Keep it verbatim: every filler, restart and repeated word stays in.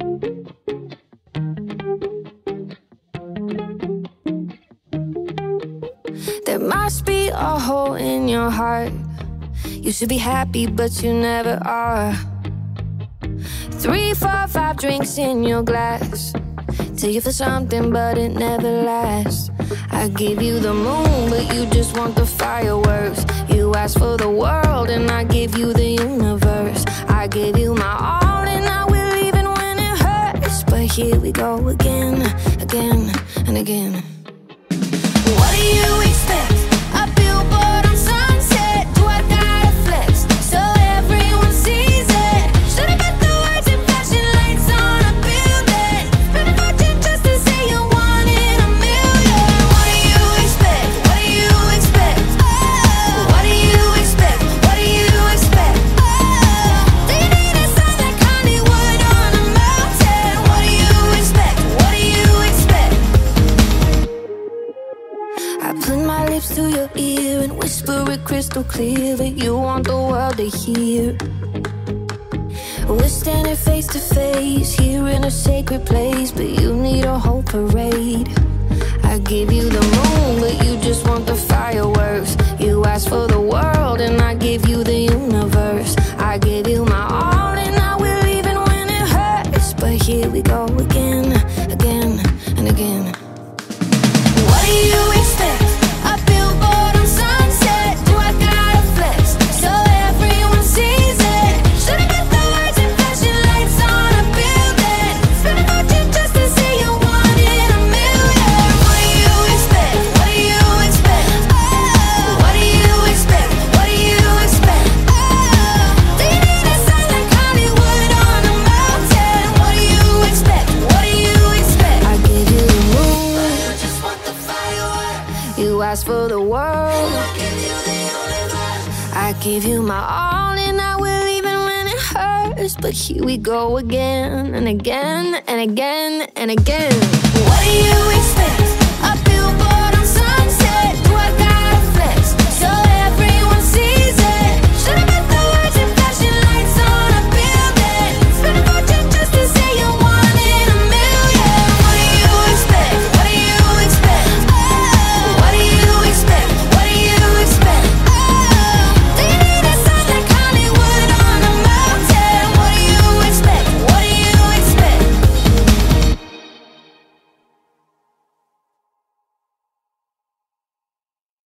There must be a hole in your heart. You should be happy, but you never are. Three, four, five drinks in your glass till you feel something, but it never lasts. I give you the moon, but you just want the fireworks. You ask for the world, and I give you the universe. I give you my all, and I will even when it hurts. But here we go again, again, and again. What do you expect? A billboard on Sunset? Do I gotta flex so everyone sees it? Should've got the words and flashing lights on a building. Spend a fortune just to say you one in a million. What do you expect? What do you expect? Oh, what do you expect? What do you expect? Oh, do you need a sign like Hollywood on a mountain? What do you expect? What do you expect? I put my lips to your ear and whisper it crystal clear that you want the world to hear. We're standing face to face here in a sacred place, but you need a whole parade. I give you the moon, but you just want the fireworks. You ask for the world, and I give you the universe. I give you my all, and I will even when it hurts. But here we go again, again, and again. What do you expect? A billboard on Sunset? Do I gotta flex so everyone sees it? Should've got the words and flashing lights on a building. Spend a fortune just to say you one in a million. What do you expect? What do you expect? Oh, what do you expect? What do you expect? Oh, do you need a sign like Hollywood on a mountain? What do you expect? What do you expect? I give you the moon, but you just want the fireworks. You ask for the world, I give you the universe. I give you my all, and I will even when it hurts. But here we go again and again and again and again. What do you expect? A billboard